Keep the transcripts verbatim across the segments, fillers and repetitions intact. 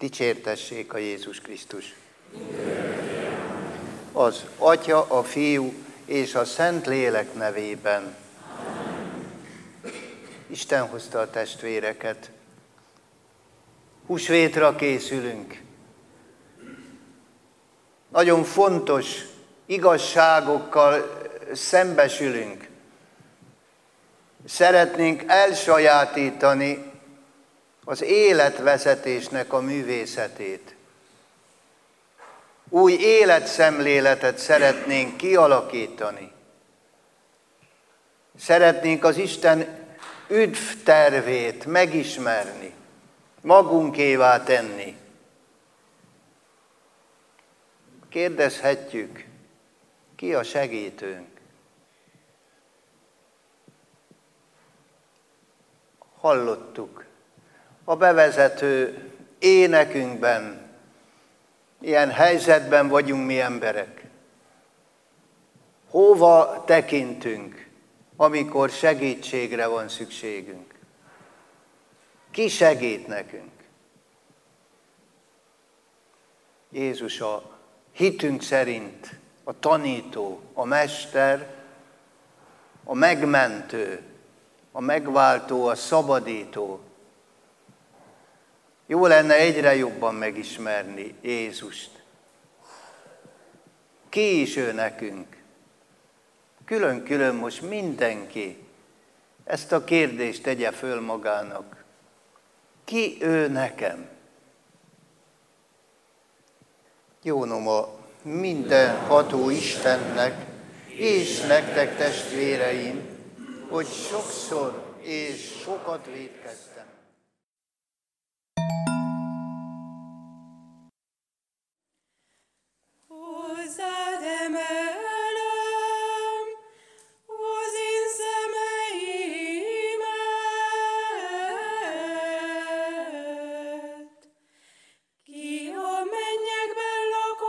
Dicsértessék a Jézus Krisztus! Az Atya, a Fiú és a Szent Lélek nevében. Isten hozta a testvéreket. Húsvétra készülünk. Nagyon fontos igazságokkal szembesülünk. Szeretnénk elsajátítani az életvezetésnek a művészetét. Új életszemléletet szeretnénk kialakítani. Szeretnénk az Isten üdvtervét megismerni, magunkévá tenni. Kérdezhetjük, ki a segítőnk? Hallottuk a bevezető énekünkben, ilyen helyzetben vagyunk mi emberek. Hova tekintünk, amikor segítségre van szükségünk? Ki segít nekünk? Jézus a hitünk szerint a tanító, a mester, a megmentő, a megváltó, a szabadító. Jó lenne egyre jobban megismerni Jézust. Ki is ő nekünk? Külön-külön most mindenki ezt a kérdést tegye föl magának. Ki ő nekem? Jónom a mindenható Istennek és nektek, testvéreim, hogy sokszor és sokat vétkeztem. Hozzád emelem az én szemeimet, ki a mennyekben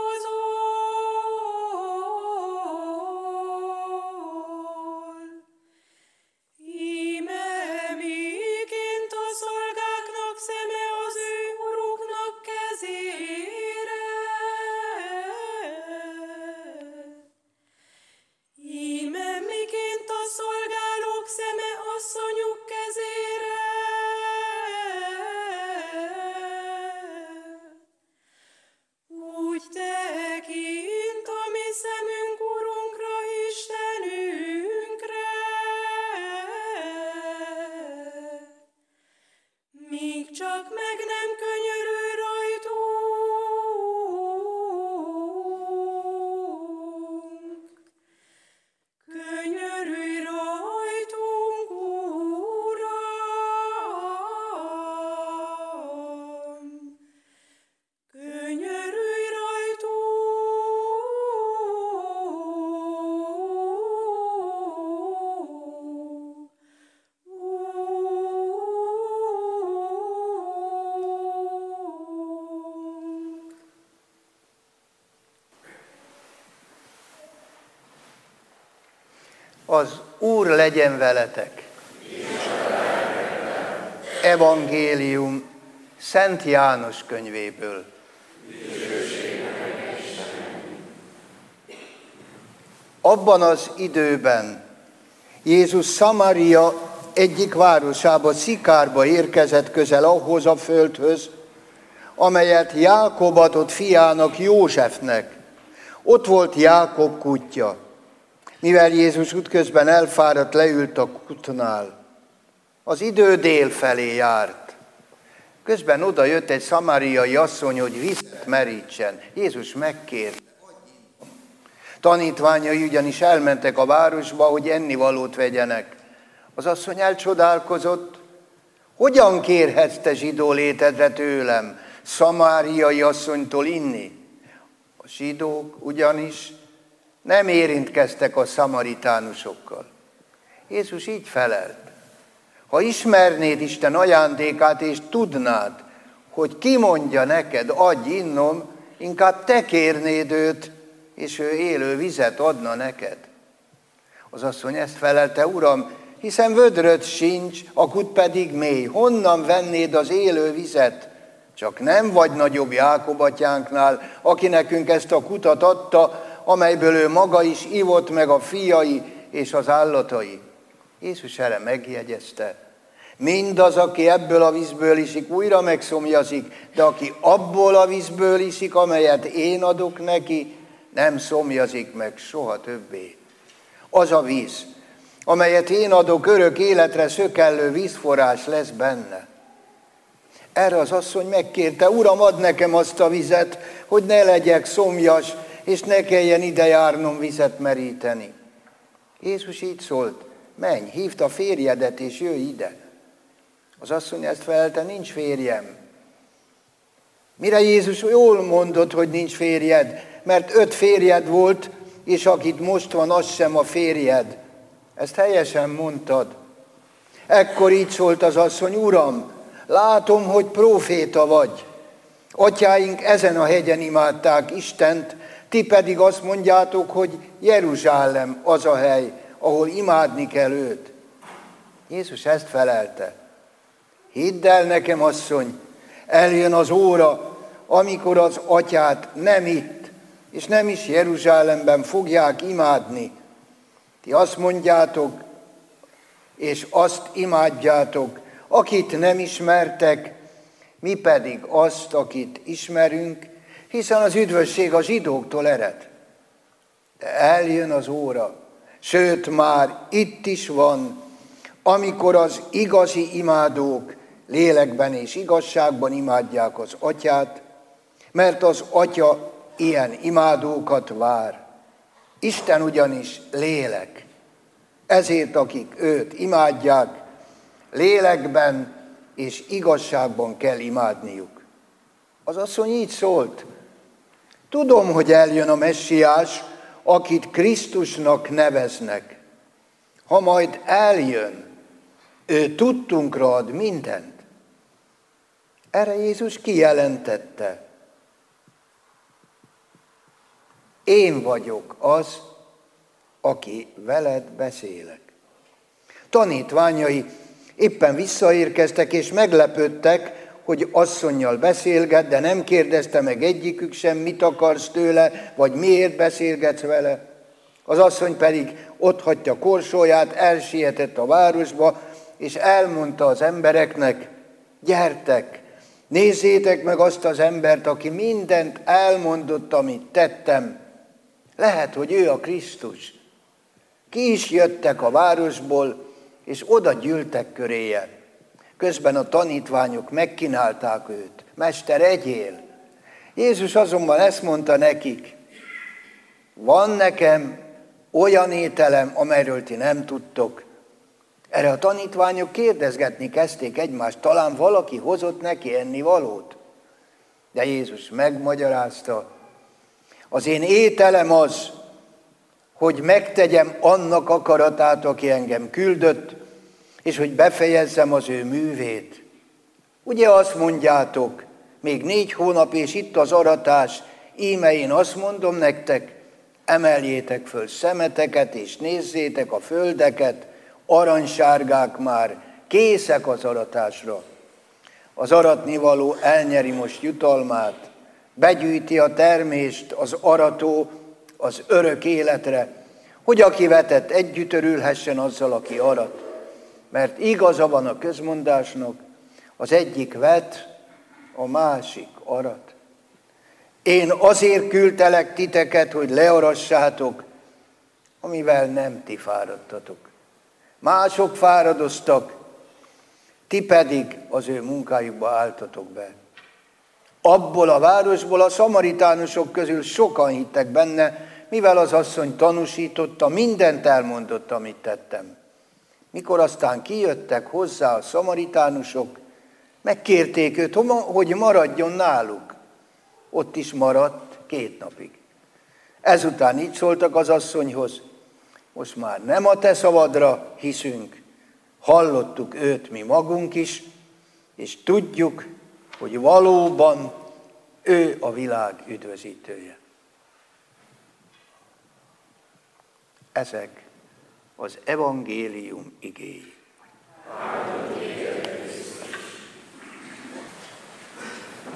lakozol. Íme miként a szolgáknak szeme az ő uruknak kezére, íme miként a szolgálók szeme asszonyuk kezére, úgy tekint a mi szemünk Urunkra, Istenünkre, míg csak meg nem könyörül rajtunk. Könyörülj rajtunk, Uram! Könyörülj rajtunk! Az Úr legyen veletek. Evangélium Szent János könyvéből. Abban az időben Jézus Szamária egyik városába, Szikárba érkezett közel ahhoz a földhöz, amelyet Jákob adott fiának, Józsefnek. Ott volt Jákob kutya. Mivel Jézus útközben elfáradt, leült a kútnál. Az idő dél felé járt. Közben oda jött egy szamáriai asszony, hogy vizet merítsen. Jézus megkért. Tanítványai ugyanis elmentek a városba, hogy ennivalót vegyenek. Az asszony elcsodálkozott. Hogyan kérhetsz te zsidó létedre tőlem, szamáriai asszonytól inni? A zsidók ugyanis nem érintkeztek a szamaritánusokkal. Jézus így felelt. Ha ismernéd Isten ajándékát, és tudnád, hogy ki mondja neked, adj innom, inkább te kérnéd őt, és ő élő vizet adna neked. Az asszony ezt felelte, Uram, hiszen vödröd sincs, a kút pedig mély. Honnan vennéd az élő vizet? Csak nem vagy nagyobb Jákob atyánknál, aki nekünk ezt a kutat adta, amelyből ő maga is ivott, meg a fiai és az állatai. Jézus erre megjegyezte. Mindaz, aki ebből a vízből iszik, újra megszomjazik, de aki abból a vízből iszik, amelyet én adok neki, nem szomjazik meg soha többé. Az a víz, amelyet én adok, örök életre szökellő vízforrás lesz benne. Erre az asszony megkérte, Uram, add nekem azt a vizet, hogy ne legyek szomjas, és ne kelljen ide járnom vizet meríteni. Jézus így szólt, menj, hívd a férjedet, és jöjj ide. Az asszony ezt felelte, nincs férjem. Mire Jézus jól mondott, hogy nincs férjed, mert öt férjed volt, és akit most van, az sem a férjed. Ezt helyesen mondtad. Ekkor így szólt az asszony, Uram, látom, hogy próféta vagy. Atyáink ezen a hegyen imádták Istent, ti pedig azt mondjátok, hogy Jeruzsálem az a hely, ahol imádni kell őt. Jézus ezt felelte. Hidd el nekem, asszony, eljön az óra, amikor az atyát nem itt, és nem is Jeruzsálemben fogják imádni. Ti azt mondjátok, és azt imádjátok, akit nem ismertek, mi pedig azt, akit ismerünk, hiszen az üdvösség a zsidóktól ered. De eljön az óra, sőt már itt is van, amikor az igazi imádók lélekben és igazságban imádják az atyát, mert az atya ilyen imádókat vár. Isten ugyanis lélek, ezért akik őt imádják, lélekben és igazságban kell imádniuk. Az asszony így szólt, tudom, hogy eljön a Messiás, akit Krisztusnak neveznek. Ha majd eljön, ő tudtunkra ad mindent. Erre Jézus kijelentette, én vagyok az, aki veled beszélek. Tanítványai éppen visszaérkeztek, és meglepődtek, hogy asszonnyal beszélget, de nem kérdezte meg egyikük sem, mit akarsz tőle, vagy miért beszélgetsz vele. Az asszony pedig ott hagyta korsóját, elsietett a városba, és elmondta az embereknek, gyertek, nézzétek meg azt az embert, aki mindent elmondott, amit tettem. Lehet, hogy ő a Krisztus. Ki is jöttek a városból, és oda gyűltek köréje. Közben a tanítványok megkínálták őt. Mester, egyél! Jézus azonban ezt mondta nekik, van nekem olyan ételem, amelyről ti nem tudtok. Erre a tanítványok kérdezgetni kezdték egymást, talán valaki hozott neki ennivalót. De Jézus megmagyarázta, az én ételem az, hogy megtegyem annak akaratát, aki engem küldött, és hogy befejezzem az ő művét. Ugye azt mondjátok, még négy hónap és itt az aratás, íme én azt mondom nektek, emeljétek föl szemeteket, és nézzétek a földeket, aranysárgák már, készek az aratásra. Az aratnivaló elnyeri most jutalmát, begyűjti a termést az arató az örök életre, hogy aki vetett, együtt örülhessen azzal, aki arat. Mert igaza van a közmondásnak, az egyik vet, a másik arat. Én azért küldtelek titeket, hogy learassátok, amivel nem ti fáradtatok. Mások fáradoztak, ti pedig az ő munkájukba álltatok be. Abból a városból a szamaritánusok közül sokan hittek benne, mivel az asszony tanúsította, mindent elmondott, amit tettem. Mikor aztán kijöttek hozzá a szamaritánusok, megkérték őt, hogy maradjon náluk. Ott is maradt két napig. Ezután így szóltak az asszonyhoz, most már nem a te szavadra hiszünk, hallottuk őt mi magunk is, és tudjuk, hogy valóban ő a világ üdvözítője. Ezek az evangélium igéi.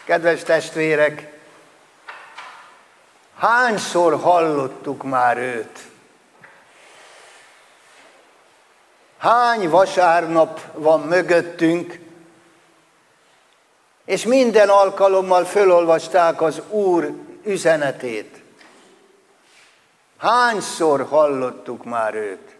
Kedves testvérek, hányszor hallottuk már őt? Hány vasárnap van mögöttünk, és minden alkalommal fölolvasták az Úr üzenetét. Hányszor hallottuk már őt?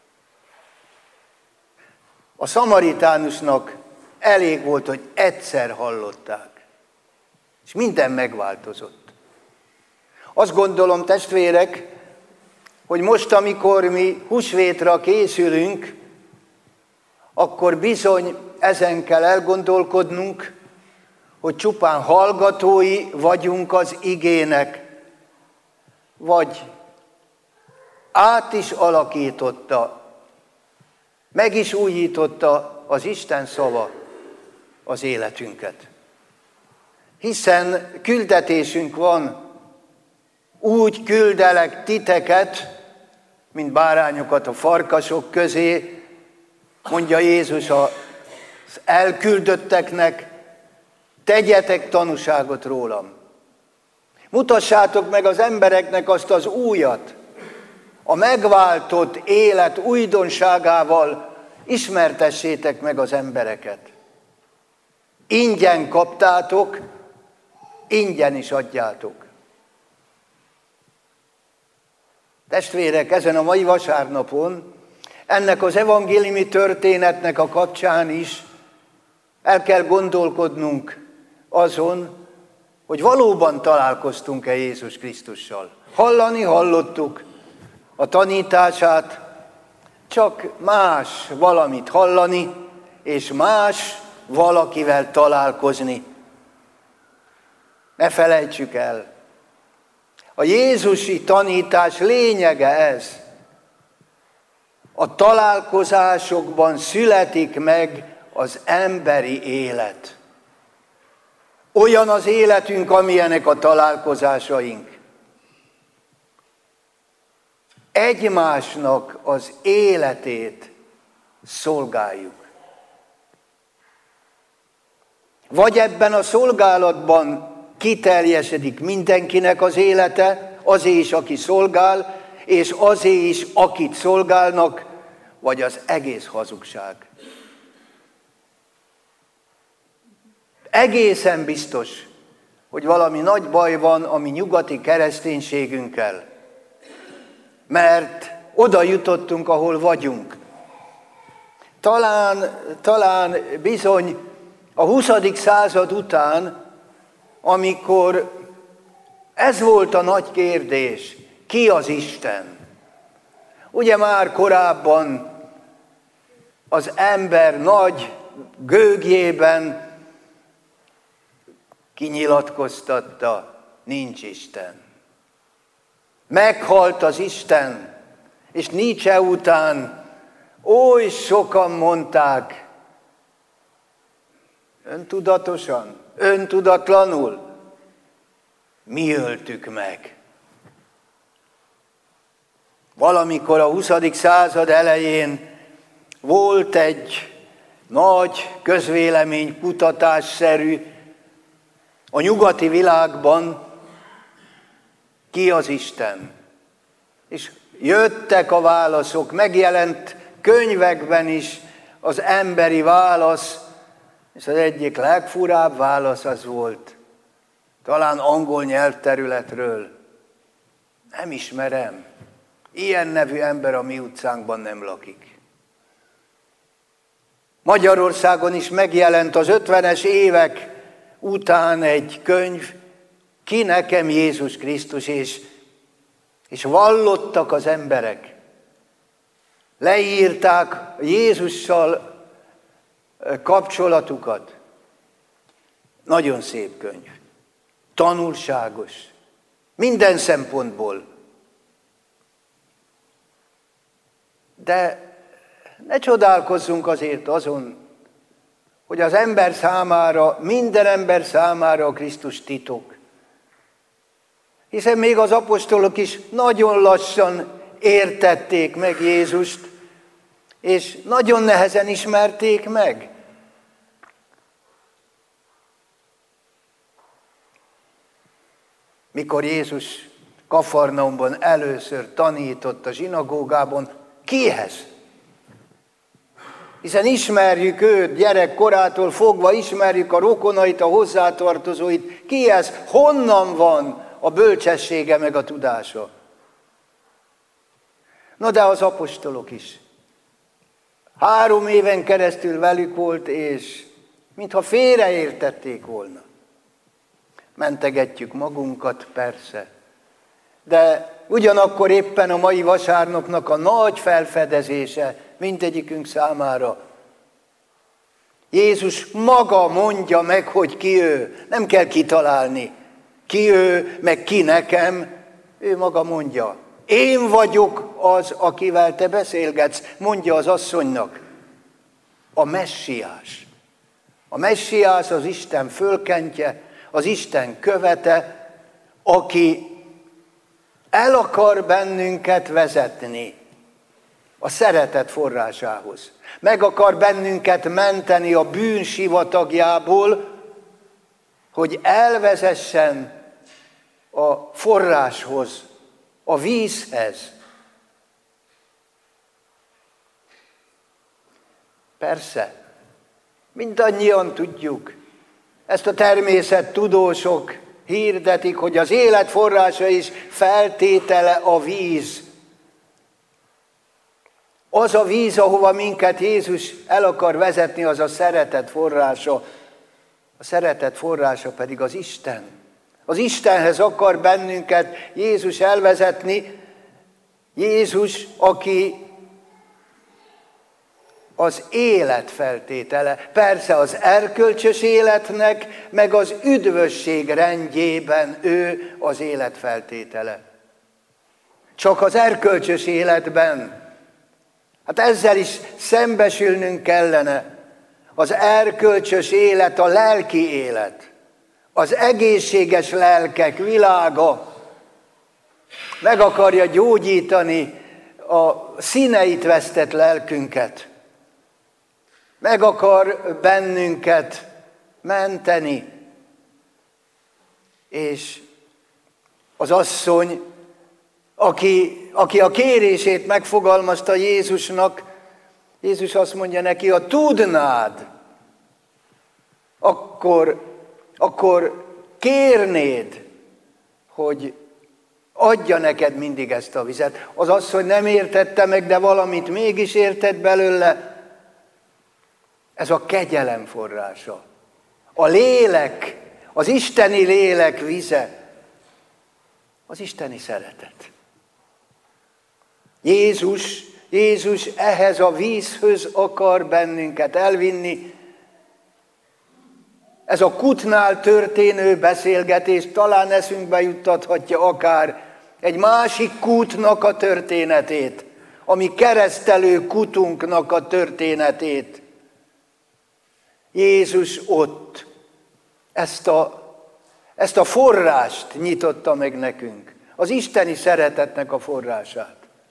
A szamaritánusnak elég volt, hogy egyszer hallották, és minden megváltozott. Azt gondolom, testvérek, hogy most, amikor mi húsvétra készülünk, akkor bizony ezen kell elgondolkodnunk, hogy csupán hallgatói vagyunk az igének, vagy át is alakította, meg is újította az Isten szava az életünket. Hiszen küldetésünk van, úgy küldelek titeket, mint bárányokat a farkasok közé, mondja Jézus az elküldötteknek, tegyetek tanúságot rólam. Mutassátok meg az embereknek azt az újat, a megváltott élet újdonságával ismertessétek meg az embereket. Ingyen kaptátok, ingyen is adjátok. Testvérek, ezen a mai vasárnapon, ennek az evangéliumi történetnek a kapcsán is el kell gondolkodnunk azon, hogy valóban találkoztunk-e Jézus Krisztussal. Hallani hallottuk a tanítását, csak más valamit hallani, és más valakivel találkozni. Ne felejtsük el, a jézusi tanítás lényege ez. A találkozásokban születik meg az emberi élet. Olyan az életünk, amilyenek a találkozásaink. Egymásnak az életét szolgáljuk. Vagy ebben a szolgálatban kiteljesedik mindenkinek az élete, azé is, aki szolgál, és azé is, akit szolgálnak, vagy az egész hazugság. Egészen biztos, hogy valami nagy baj van a mi nyugati kereszténységünkkel, mert oda jutottunk, ahol vagyunk. Talán, talán bizony a huszadik század után, amikor ez volt a nagy kérdés, ki az Isten? Ugye már korábban az ember nagy gőgjében kinyilatkoztatta, nincs Isten. Meghalt az Isten, és Nietzsche után oly sokan mondták, öntudatosan, öntudatlanul, mi öltük meg. Valamikor a huszadik század elején volt egy nagy közvéleménykutatásszerű a nyugati világban, ki az Isten. És jöttek a válaszok, megjelent könyvekben is az emberi válasz, és az egyik legfurább válasz az volt, talán angol nyelvterületről, nem ismerem, ilyen nevű ember a mi utcánkban nem lakik. Magyarországon is megjelent az ötvenes évek után egy könyv, ki nekem Jézus Krisztus, és, és vallottak az emberek. Leírták Jézussal kapcsolatukat. Nagyon szép könyv. Tanulságos. Minden szempontból. De ne csodálkozzunk azért azon, hogy az ember számára, minden ember számára a Krisztus titok. Hiszen még az apostolok is nagyon lassan értették meg Jézust, és nagyon nehezen ismerték meg. Mikor Jézus Kafarnaumban először tanított a zsinagógában, kihez? Hiszen ismerjük őt, gyerekkorától fogva ismerjük a rokonait, a hozzátartozóit. Kihez? Honnan van a bölcsessége meg a tudása? Na de az apostolok is. Három éven keresztül velük volt, és mintha félreértették volna. Mentegetjük magunkat, persze. De ugyanakkor éppen a mai vasárnapnak a nagy felfedezése mindegyikünk számára. Jézus maga mondja meg, hogy ki ő. Nem kell kitalálni. Ki ő, meg ki nekem. Ő maga mondja. Én vagyok az, akivel te beszélgetsz, mondja az asszonynak. A messiás. A messiás az Isten fölkentje, az Isten követe, aki el akar bennünket vezetni a szeretet forrásához. Meg akar bennünket menteni a bűn sivatagjából, hogy elvezessen a forráshoz, a vízhez. Persze, mindannyian tudjuk, ezt a természettudósok hirdetik, hogy az élet forrása is feltétele a víz. Az a víz, ahova minket Jézus el akar vezetni, az a szeretet forrása. A szeretet forrása pedig az Isten. Az Istenhez akar bennünket Jézus elvezetni. Jézus, aki az élet feltétele. Persze az erkölcsös életnek, meg az üdvösség rendjében ő az élet feltétele. Csak az erkölcsös életben, hát ezzel is szembesülnünk kellene. Az erkölcsös élet a lelki élet. Az egészséges lelkek világa meg akarja gyógyítani a színeit vesztett lelkünket. Meg akar bennünket menteni. És az asszony, aki, aki a kérését megfogalmazta Jézusnak, Jézus azt mondja neki, ha tudnád, akkor, akkor kérnéd, hogy adja neked mindig ezt a vizet. Az asszony nem értette meg, de valamit mégis értett belőle. Ez a kegyelem forrása. A lélek, az isteni lélek vize, az isteni szeretet. Jézus, Jézus ehhez a vízhöz akar bennünket elvinni. Ez a kútnál történő beszélgetés talán eszünkbe juttathatja akár egy másik kútnak a történetét, ami keresztelő kutunknak a történetét. Jézus ott ezt a, ezt a forrást nyitotta meg nekünk, az isteni szeretetnek a forrását.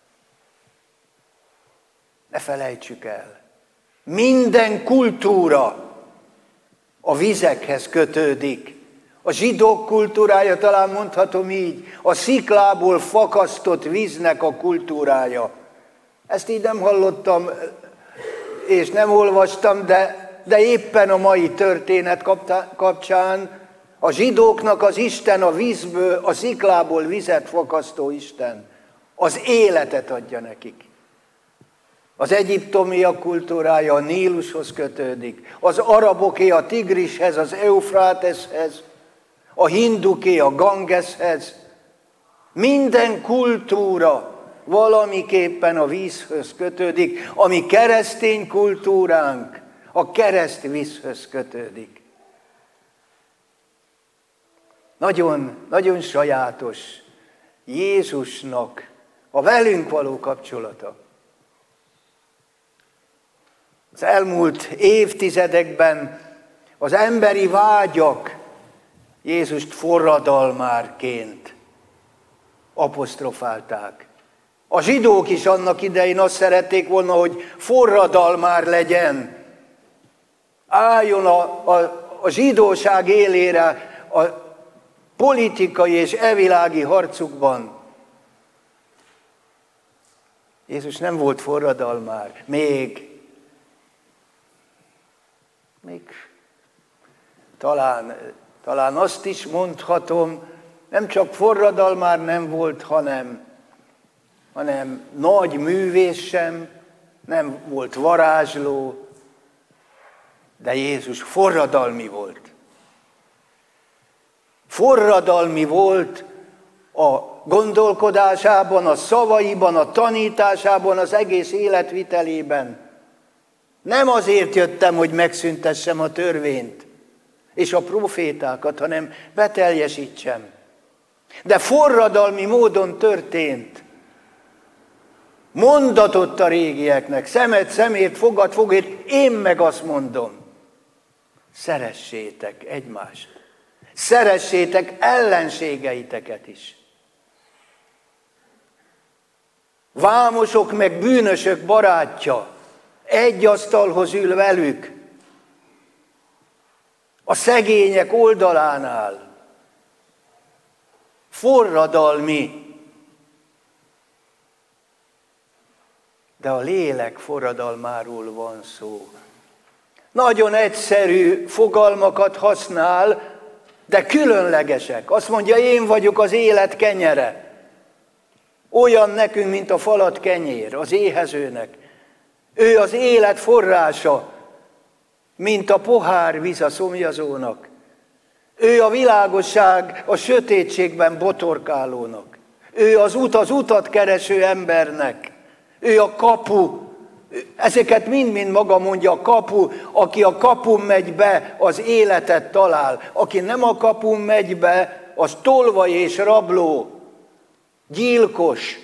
Ne felejtsük el, minden kultúra a vizekhez kötődik. A zsidók kultúrája, talán mondhatom így, a sziklából fakasztott víznek a kultúrája. Ezt így nem hallottam, és nem olvastam, de, de éppen a mai történet kapcsán a zsidóknak az Isten a vízből, a sziklából vizet fakasztó Isten. Az életet adja nekik. Az egyiptomiak kultúrája a Nílushoz kötődik, az araboké a Tigrishez, az Eufráteszhez, a hinduké a Gangeshez. Minden kultúra valamiképpen a vízhöz kötődik, ami keresztény kultúránk a kereszt vízhöz kötődik. Nagyon, nagyon sajátos Jézusnak a velünk való kapcsolata. Az elmúlt évtizedekben az emberi vágyak Jézust forradalmárként apostrofálták. A zsidók is annak idején azt szerették volna, hogy forradalmár legyen. Álljon a, a, a zsidóság élére a, politikai és evilági harcukban. Jézus nem volt forradalmár, még, még talán, talán azt is mondhatom, nem csak forradalmár nem volt, hanem, hanem nagy művész sem, nem volt varázsló, de Jézus forradalmi volt. Forradalmi volt a gondolkodásában, a szavaiban, a tanításában, az egész életvitelében. Nem azért jöttem, hogy megszüntessem a törvényt és a profétákat, hanem beteljesítsem. De forradalmi módon történt. Mondatott a régieknek, szemed szemét, fogad fogét, én meg azt mondom. Szeressétek egymást. Szeressétek ellenségeiteket is. Vámosok meg bűnösök barátja, egy asztalhoz ül velük, a szegények oldalánál. Forradalmi. De a lélek forradalmáról van szó. Nagyon egyszerű fogalmakat használ, de különlegesek. Azt mondja, én vagyok az élet kenyere. Olyan nekünk, mint a falat kenyér, az éhezőnek. Ő az élet forrása, mint a pohár víz a szomjazónak. Ő a világosság a sötétségben botorkálónak. Ő az út, az utat kereső embernek. Ő a kapu. Ezeket mind-mind maga mondja, a kapu, aki a kapun megy be, az életet talál. Aki nem a kapun megy be, az tolvaj és rabló, gyilkos.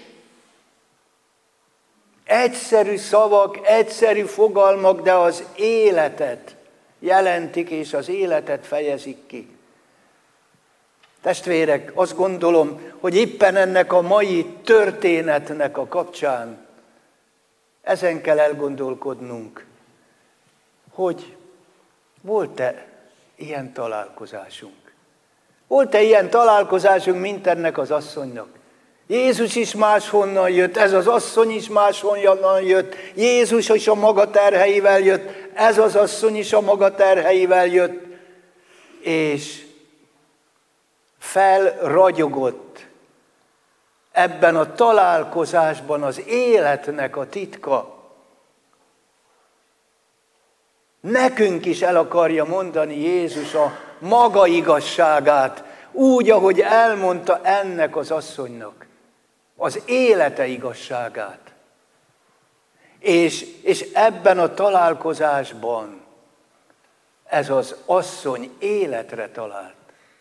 Egyszerű szavak, egyszerű fogalmak, de az életet jelentik, és az életet fejezik ki. Testvérek, azt gondolom, hogy éppen ennek a mai történetnek a kapcsán ezen kell elgondolkodnunk, hogy volt-e ilyen találkozásunk? Volt-e ilyen találkozásunk, mint ennek az asszonynak? Jézus is máshonnan jött, ez az asszony is máshonnan jött, Jézus is a maga terheivel jött, ez az asszony is a maga terheivel jött, és felragyogott ebben a találkozásban az életnek a titka. Nekünk is el akarja mondani Jézus a maga igazságát, úgy, ahogy elmondta ennek az asszonynak, az élete igazságát. És, és ebben a találkozásban ez az asszony életre talált.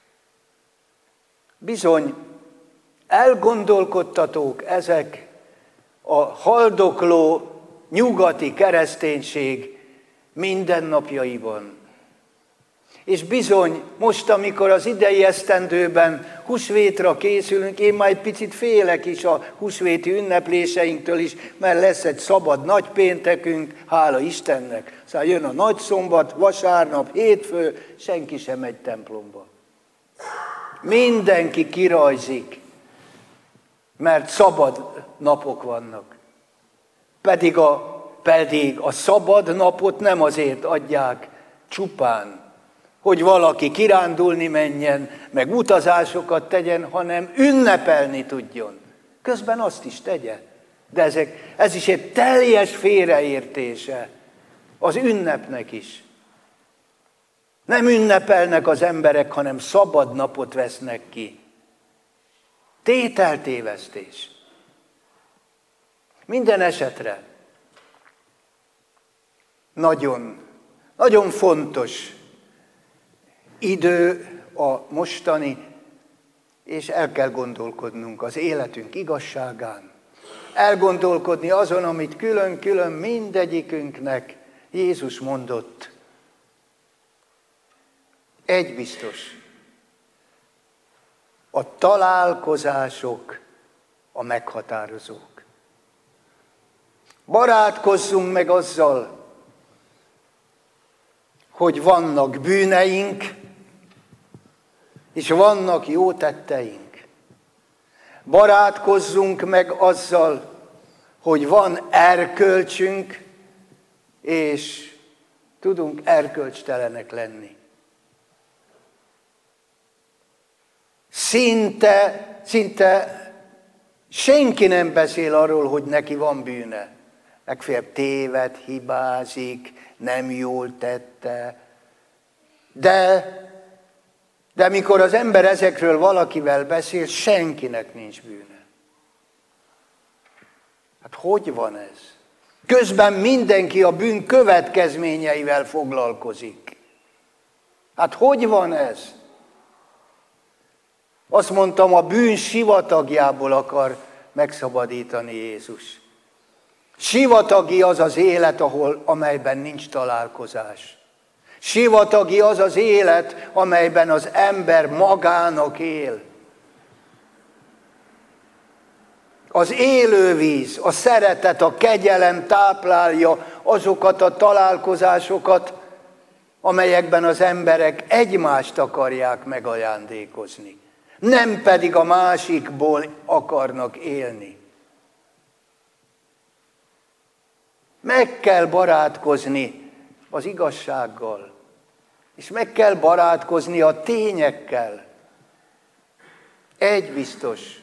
Bizony, elgondolkodtatók ezek a haldokló nyugati kereszténység mindennapjaiban. És bizony, most, amikor az idei esztendőben húsvétra készülünk, én már egy picit félek is a húsvéti ünnepléseinktől is, mert lesz egy szabad nagypéntekünk, hála Istennek. Szóval jön a nagyszombat, vasárnap, hétfő, senki sem megy templomba. Mindenki kirajzik, mert szabad napok vannak. Pedig a, pedig a szabad napot nem azért adják csupán, hogy valaki kirándulni menjen, meg utazásokat tegyen, hanem ünnepelni tudjon. Közben azt is tegye. De ezek, ez is egy teljes félreértése az ünnepnek is. Nem ünnepelnek az emberek, hanem szabad napot vesznek ki. Tételtévesztés. Minden esetre nagyon, nagyon fontos idő a mostani, és el kell gondolkodnunk az életünk igazságán. Elgondolkodni azon, amit külön-külön mindegyikünknek Jézus mondott. Egy biztos, a találkozások a meghatározók. Barátkozzunk meg azzal, hogy vannak bűneink, És vannak jó tetteink. Barátkozzunk meg azzal, hogy van erkölcsünk, és tudunk erkölcstelenek lenni. Szinte, szinte senki nem beszél arról, hogy neki van bűne. Legfeljebb téved, hibázik, nem jól tette. De, de mikor az ember ezekről valakivel beszél, senkinek nincs bűne. Hát hogy van ez? Közben mindenki a bűn következményeivel foglalkozik. Hát hogy van ez? Azt mondtam, a bűn sivatagjából akar megszabadítani Jézus. Sivatagi az az élet, ahol, amelyben nincs találkozás. Sivatagi az az élet, amelyben az ember magának él. Az élővíz, a szeretet, a kegyelem táplálja azokat a találkozásokat, amelyekben az emberek egymást akarják megajándékozni. Nem pedig a másikból akarnak élni. Meg kell barátkozni az igazsággal, és meg kell barátkozni a tényekkel. Egy biztos,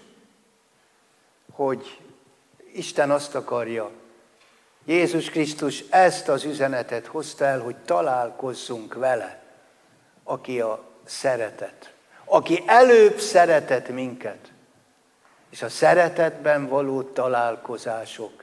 hogy Isten azt akarja, Jézus Krisztus ezt az üzenetet hozta el, hogy találkozzunk vele, aki a szeretet, aki előbb szeretett minket, és a szeretetben való találkozások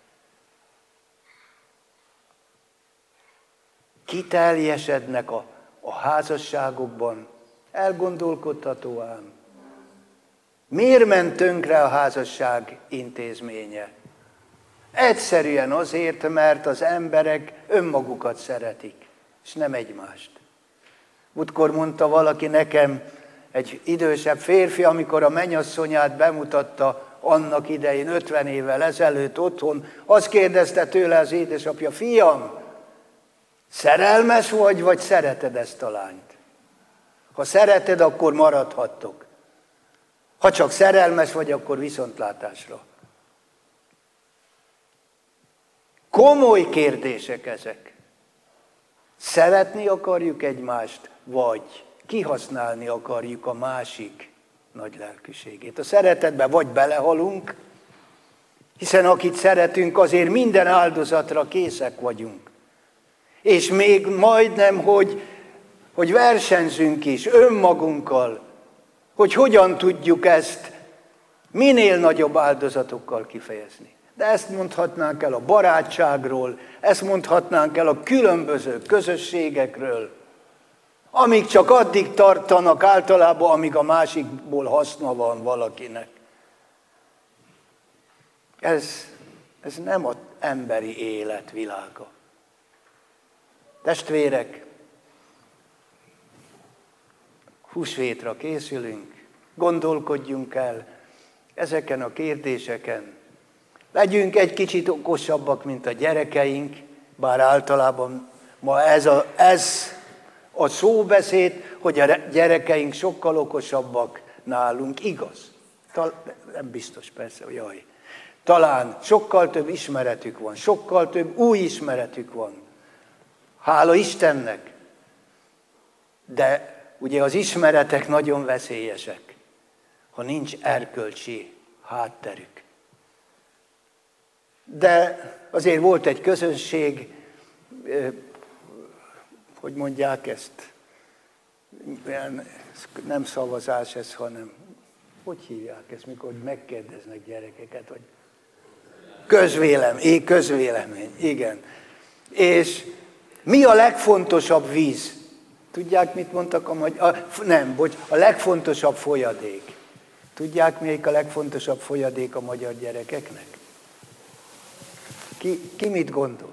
kiteljesednek a, a házasságokban. Elgondolkodható ám. Miért ment tönkre a házasság intézménye? Egyszerűen azért, mert az emberek önmagukat szeretik, és nem egymást. Múltkor mondta valaki nekem, egy idősebb férfi, amikor a mennyasszonyát bemutatta annak idején, ötven évvel ezelőtt otthon, azt kérdezte tőle az édesapja, fiam, szerelmes vagy, vagy szereted ezt a lányt? Ha szereted, akkor maradhattok. Ha csak szerelmes vagy, akkor viszontlátásra. Komoly kérdések ezek. Szeretni akarjuk egymást, vagy kihasználni akarjuk a másik nagy lelkűségét. A szeretetbe vagy belehalunk, hiszen akit szeretünk, azért minden áldozatra készek vagyunk. És még majdnem, hogy, hogy versenyzünk is önmagunkkal, hogy hogyan tudjuk ezt minél nagyobb áldozatokkal kifejezni. De ezt mondhatnánk el a barátságról, ezt mondhatnánk el a különböző közösségekről, amíg csak addig tartanak általában, amíg a másikból haszna van valakinek. Ez, ez nem az emberi élet világa. Testvérek, húsvétra készülünk, gondolkodjunk el ezeken a kérdéseken. Legyünk egy kicsit okosabbak, mint a gyerekeink, bár általában ma ez a, ez a szóbeszéd, hogy a gyerekeink sokkal okosabbak nálunk, igaz. Tal- nem biztos persze, hogy jaj. Talán sokkal több ismeretük van, sokkal több új ismeretük van. Hála Istennek. De ugye az ismeretek nagyon veszélyesek, ha nincs erkölcsi hátterük. De azért volt egy közönség, hogy mondják ezt, nem szavazás ez, hanem, hogy hívják ezt, mikor megkérdeznek gyerekeket, vagy közvélemény, közvélemény, igen. És mi a legfontosabb víz? Tudják, mit mondtak a magyar? Nem, bocs, a legfontosabb folyadék. Tudják, melyik a legfontosabb folyadék a magyar gyerekeknek? Ki, ki mit gondol?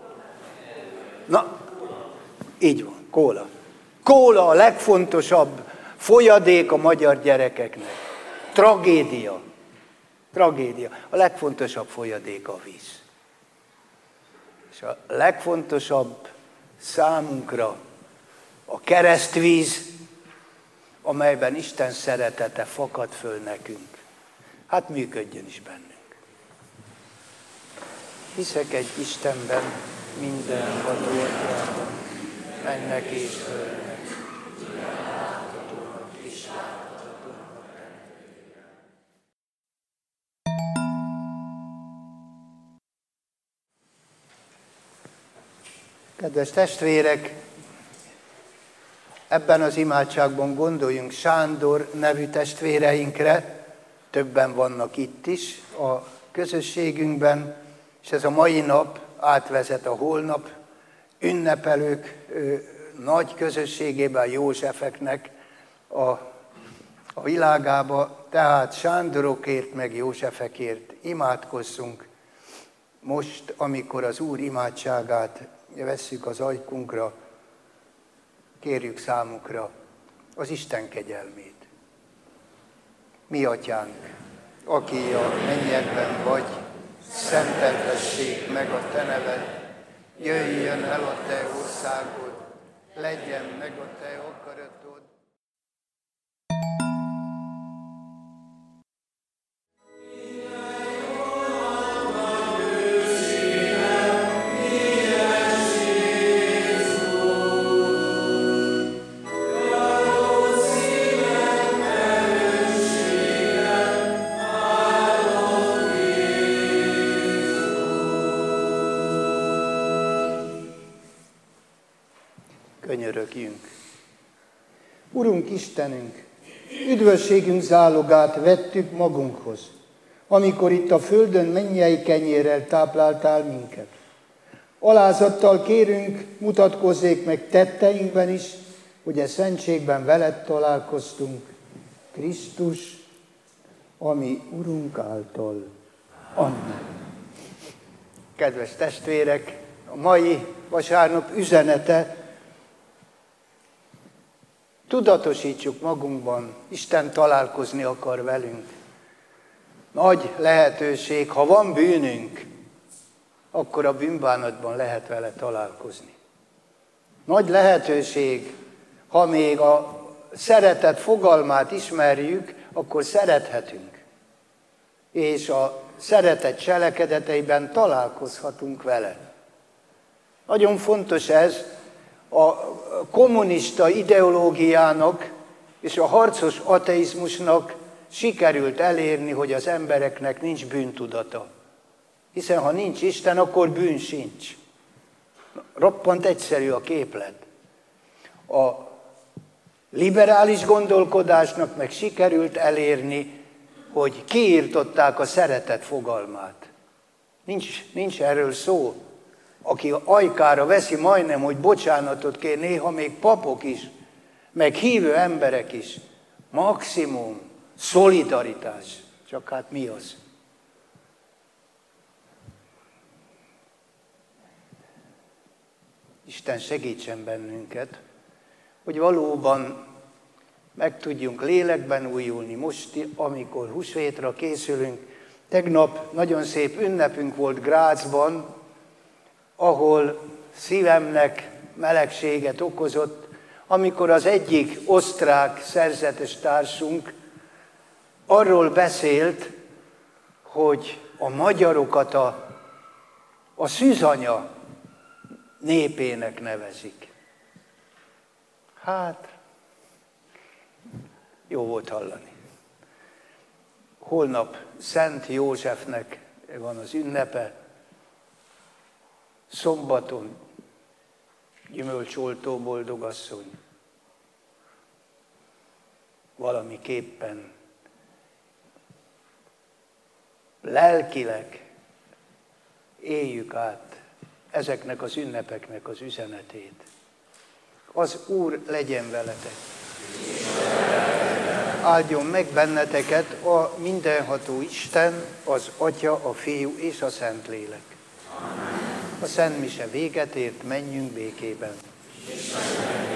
Na, így van, kóla. Kóla a legfontosabb folyadék a magyar gyerekeknek. Tragédia. Tragédia. A legfontosabb folyadék a víz. És a legfontosabb számunkra a keresztvíz, amelyben Isten szeretete fakad föl nekünk. Hát működjön is bennünk. Hiszek egy Istenben, mindenható Atyában, mennek és földnek, láthatónak és láthatatlannak. Kedves testvérek, ebben az imádságban gondoljunk Sándor nevű testvéreinkre, többen vannak itt is a közösségünkben, és ez a mai nap átvezet a holnap ünnepelők ö, nagy közösségében, Józsefeknek a, a világába, tehát Sándorokért meg Józsefekért imádkozzunk most, amikor az Úr imádságát vesszük az ajkunkra, kérjük számukra az Isten kegyelmét. Mi Atyánk, aki a mennyekben vagy, szenteltessék meg a Te neved, jöjjön el a Te országod, legyen meg a Te akaratod. Könyörögjünk. Urunk Istenünk, üdvösségünk zálogát vettük magunkhoz, amikor itt a földön mennyei kenyérrel tápláltál minket. Alázattal kérünk, mutatkozzék meg tetteinkben is, hogy e szentségben veled találkoztunk, Krisztus, ami Urunk által. Amen. Kedves testvérek, a mai vasárnap üzenete: tudatosítsuk magunkban, Isten találkozni akar velünk. Nagy lehetőség, ha van bűnünk, akkor a bűnbánatban lehet vele találkozni. Nagy lehetőség, ha még a szeretet fogalmát ismerjük, akkor szerethetünk. És a szeretet cselekedeteiben találkozhatunk vele. Nagyon fontos ez, a kommunista ideológiának és a harcos ateizmusnak sikerült elérni, hogy az embereknek nincs bűntudata. Hiszen ha nincs Isten, akkor bűn sincs. Roppant egyszerű a képlet. A liberális gondolkodásnak meg sikerült elérni, hogy kiirtották a szeretet fogalmát. Nincs, nincs erről szó. Aki ajkára veszi majdnem, hogy bocsánatot kér, néha még papok is, meg hívő emberek is. Maximum szolidaritás. Csak hát mi az? Isten segítsen bennünket, hogy valóban meg tudjunk lélekben újulni. Most, amikor húsvétra készülünk, tegnap nagyon szép ünnepünk volt Grazban, ahol szívemnek melegséget okozott, amikor az egyik osztrák szerzetes társunk arról beszélt, hogy a magyarokat a, a szűzanya népének nevezik. Hát, jó volt hallani. Holnap Szent Józsefnek van az ünnepe, szombaton gyümölcsoltó boldogasszony. Valamiképpen lelkileg éljük át ezeknek az ünnepeknek az üzenetét. Az Úr legyen veletek. Áldjon meg benneteket a mindenható Isten, az Atya, a Fiú és a Szentlélek. A Szent Mise véget ért, menjünk békében.